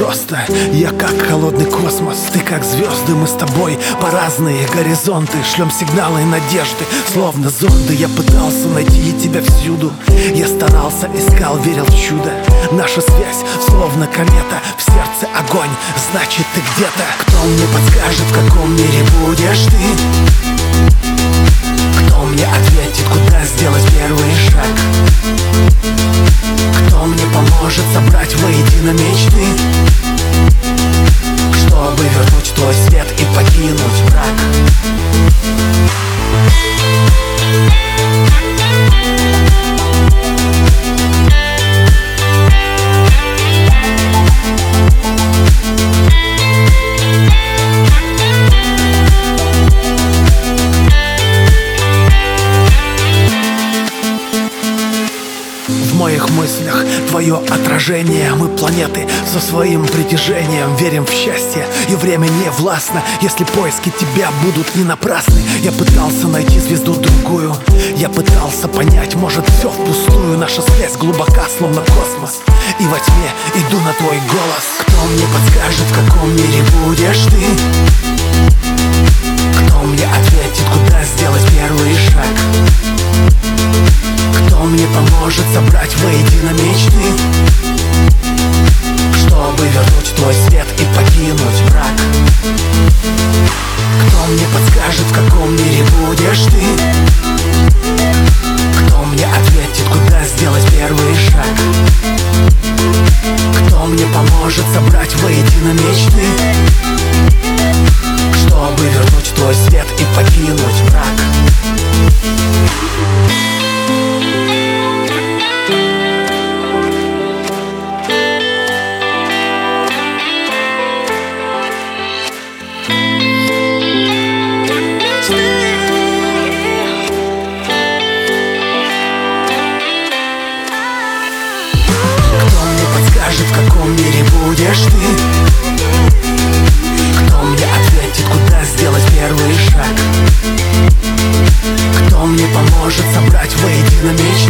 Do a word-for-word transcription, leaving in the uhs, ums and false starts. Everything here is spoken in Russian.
просто. Я как холодный космос, ты как звезды. Мы с тобой по разные горизонты шлем сигналы надежды, словно зонды. Я пытался найти тебя всюду. Я старался, искал, верил в чудо. Наша связь словно комета, в сердце огонь, значит ты где-то. Кто мне подскажет, в каком мире будешь ты? Кто мне ответит, куда сделать первый шаг? Кто мне поможет собрать воедино мечты, чтобы вернуть твой свет и покинуть мрак? В моих мыслях твое отражение. Мы планеты со своим притяжением. Верим в счастье, и время не властно, если поиски тебя будут не напрасны. Я пытался найти звезду другую. Я пытался понять, может все впустую. Наша связь глубока, словно космос, и во тьме иду на твой голос. Кто мне подскажет, в каком мире будешь ты? Кто мне ответит, куда сделать первый шаг? Кто мне поможет собрать воедино мечты, чтобы вернуть твой свет и покинуть мрак? Кто мне подскажет, в каком мире будешь ты? Кто мне ответит, куда сделать первый шаг? Кто мне поможет собрать воедино мечты, чтобы вернуть твой свет и покинуть мрак? В каком мире будешь ты? Кто мне ответит, куда сделать первый шаг? Кто мне поможет собрать воедино мечты,